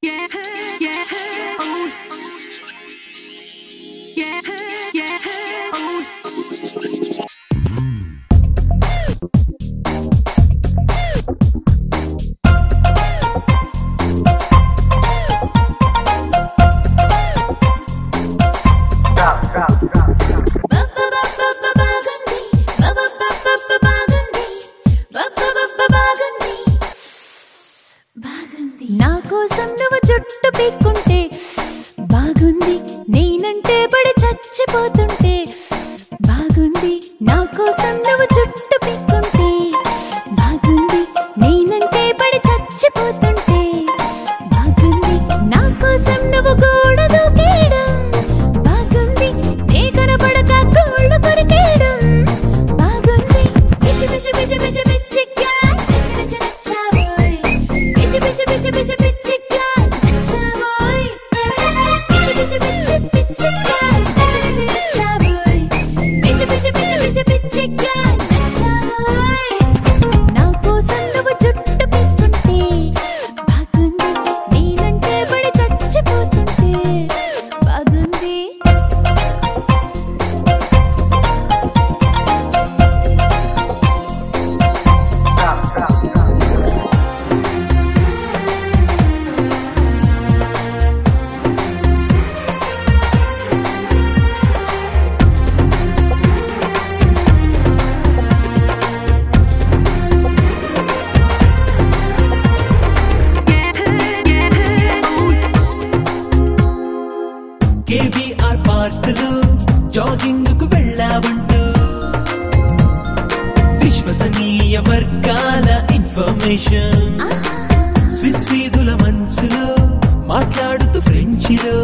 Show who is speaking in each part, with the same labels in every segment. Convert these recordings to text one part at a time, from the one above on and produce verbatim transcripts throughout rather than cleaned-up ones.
Speaker 1: నా కోసం నువ్వు జుట్టు పీక్కుంటే బాగుంది, నేనంటే పడి చచ్చిపోతుంటే బాగుంది. నా కోసం నువ్వు జుట్టు పీక్కుంటే బాగుంది, నేనంటే పడి చచ్చిపోతుంటే బాగుంది. నా కోసం నువ్వు గోడ దూకేయడం బాగుంది, నే కనపడక గోళ్ళు కొరికేయడం బాగుంది. పిచ్చి పిచ్చి పిచ్చి పిచ్చి పిచ్చిగా నచ్చి నచ్చి నచ్చావోయ్, పిచ్చి పిచ్చి పిచ్చి పిచ్చి పిచ్చిగా నచ్చావోయ్, పిచ్చి పిచ్చి పిచ్చి పిచ్చిగా నచ్చి నచ్చి నచ్చావోయ్, పిచ్చి పిచ్చి పిచ్చి పిచ్చి పిచ్చిగా నచ్చావోయ్. నా కోసం నువ్వు జుట్టు పీక్కుంటే బాగుంది, నేనంటే పడి చచ్చిపోతుంటే బాగుంది.
Speaker 2: కేబీఆర్ పార్కులో జాగింగ్ కు వెళ్ళావంటూ విశ్వసనీయ వర్గాల ఇన్ఫర్మేషన్, స్విస్ వీధుల మంచులో మాట్లాడుతూ ఫ్రెంచిలో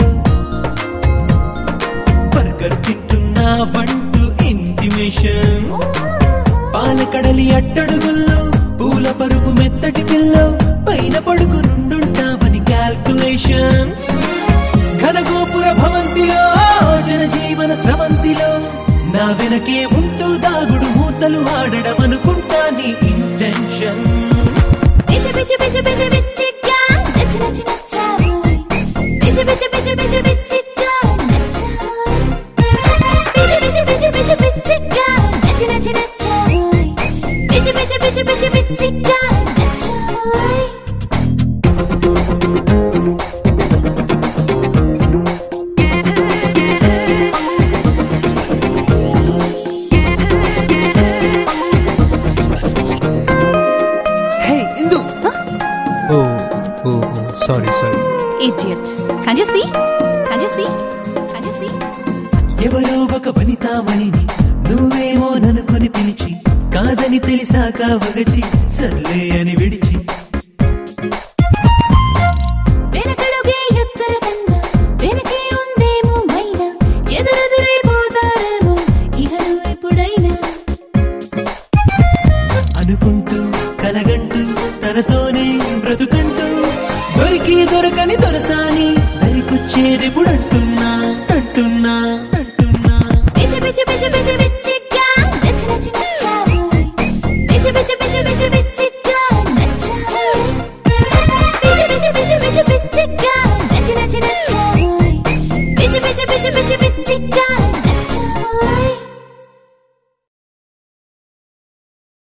Speaker 2: బర్గర్ తింటున్నావంటూ ఇంటిమేషన్, పాలకడలి అట్టడుగుల్లో పూల పరుపు మెత్తటి పిల్లో పైన పడుకు నుండుంటావని క్యాల్కులేషన్, ఘనగోపుర భవంతిలో జనజీవన స్రవంతిలో నా వెనకే ఉంటూ దాగుడు మూతలు ఆడడం అనుకుంటా నీ ఇంటెన్షన్.
Speaker 1: పిచ్చి పిచ్చి పిచ్చి పిచ్చి పిచ్చిగా నచ్చి నచ్చి నచ్చావోయ్, పిచ్చి పిచ్చి పిచ్చి పిచ్చి పిచ్చిగా నచ్చావోయ్, పిచ్చి పిచ్చి పిచ్చి పిచ్చి పిచ్చిగా నచ్చి నచ్చి నచ్చావోయ్, పిచ్చి పిచ్చి పిచ్చి పిచ్చి పిచ్చిగా నచ్చావోయ్.
Speaker 2: Hey, Indu.
Speaker 1: Huh?
Speaker 2: Oh, oh, oh, sorry, sorry.
Speaker 1: Idiot. Can you see? Can you see? Can you see?
Speaker 2: ఎవరో ఒక వనితామణిని నువ్వేమో ననుకొని పిలిచి కాదని తెలిసాక వగచి సర్లే అని విడిచి
Speaker 1: వెనకడుగే ఎక్కర కన్నా వెనకే ఉందేమో మైనా, ఎదురెదురైపోతారేమో ఇహ నువ్వు ఎప్పుడైనా
Speaker 2: అనుకుంటూ కలగంటూ తనతోనే బ్రతుకంటూ దొరికి దొరకని దొరసాని దరికొచ్చేది ఇప్పుడు అంటున్నా అంటున్నా